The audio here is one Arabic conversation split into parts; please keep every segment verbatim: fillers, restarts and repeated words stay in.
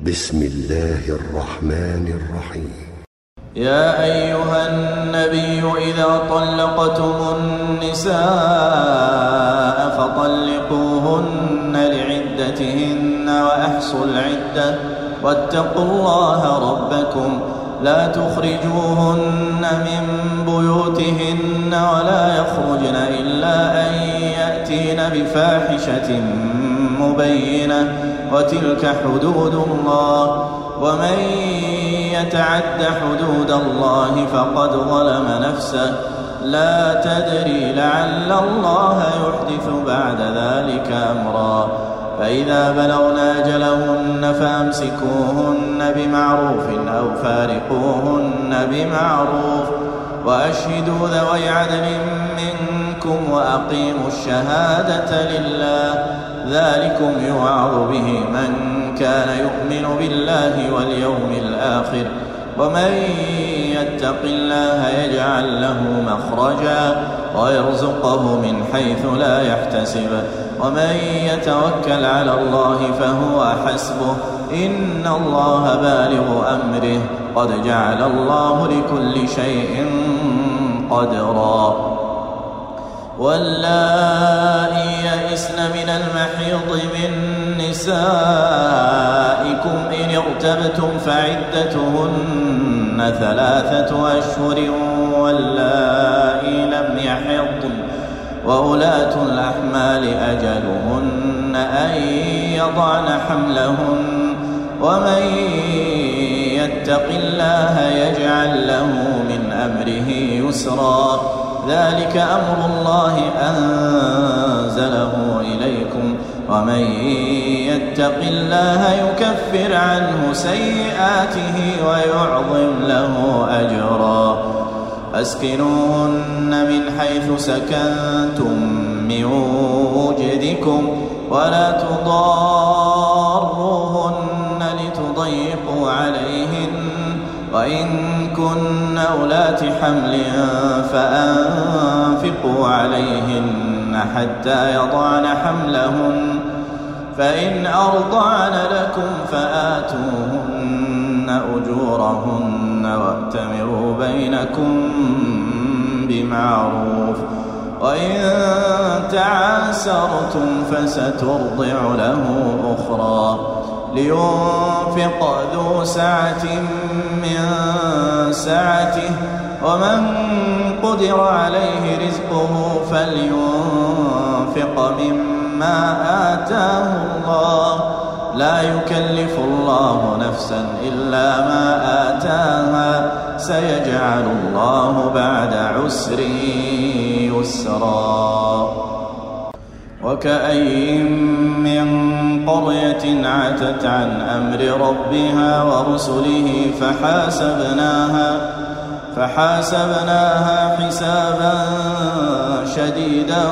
بسم الله الرحمن الرحيم. يا أيها النبي إذا طلقتم النساء فطلقوهن لعدتهن وأحصوا العدة واتقوا الله ربكم لا تخرجوهن من بيوتهن ولا يخرجن إلا أن يأتين بفاحشة مبينة وتلك حدود الله ومن يتعد حدود الله فقد ظلم نفسه لا تدري لعل الله يحدث بعد ذلك أمرا فإذا بلغن أجلهن فأمسكوهن بمعروف أو فارقوهن بمعروف وأشهدوا ذوي عدل منكم وأقيموا الشهادة لله ذلكم يوعظ به من كان يؤمن بالله واليوم الآخر ومن يتق الله يجعل له مخرجا ويرزقه من حيث لا يحتسب ومن يتوكل على الله فهو حسبه إن الله بالغ أمره قد جعل الله لكل شيء قدرا واللائي يئسن من المحيض من نسائكم إن ارتبتم فعدتهن ثلاثة أشهر واللائي لم يحضن وأولاة الأحمال أجلهن أن يضعن حملهن ومن يتق الله يجعل له من أمره يسرا ذلك أمر الله أنزله إليكم ومن يتق الله يكفر عنه سيئاته ويعظم له أجرا أسكنوهن من حيث سكنتم من وجدكم ولا تضاروهن لتضيقوا عليهن وإن كن أولات حمل فأنفقوا عليهن حتى يضعن حملهن فإن أرضعن لكم فآتوهن أجورهن وأتمروا بينكم بمعروف وإن تعاسرتم فسترضع له أخرى لينفق ذو سعة من سعته ومن قدر عليه رزقه فلينفق مما آتاه الله لا يكلف الله نفسا إلا ما آتاها سيجعل الله بعد عسر يسرا وكأين من قرية عتت عن أمر ربها ورسله فحاسبناها فحاسبناها حسابا شديدا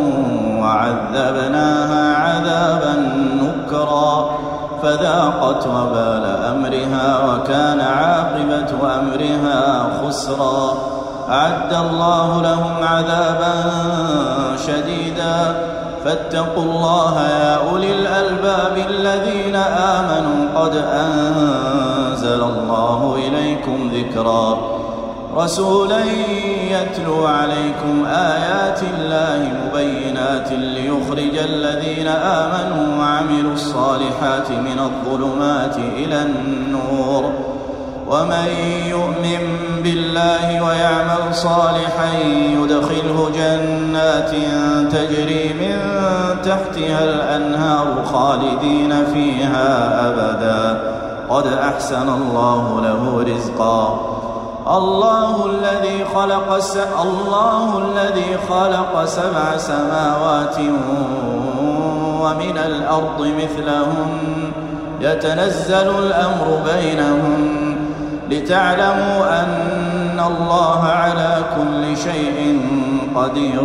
وعذبناها عذابا نكرا فذاقت وبال أمرها وكان عاقبة أمرها خسرا أعد الله لهم عذابا شديدا فاتقوا الله يا أولي الألباب الذين آمنوا قد أنزل الله إليكم ذكرا رسولا يتلو عليكم آيات الله مبينات ليخرج الذين آمنوا وعملوا الصالحات من الظلمات إلى النور ومن يؤمن بالله ويعمل صالحا يدخله جنات تجري من تحتها الأنهار خالدين فيها أبدا قد أحسن الله له رزقا الله الذي خلق الس... الله الذي خلق سبع سماوات ومن الأرض مثلهن يتنزل الأمر بينهن لتعلموا أن الله على كل شيء قدير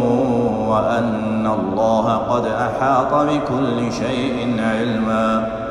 وأن الله قد أحاط بكل شيء علما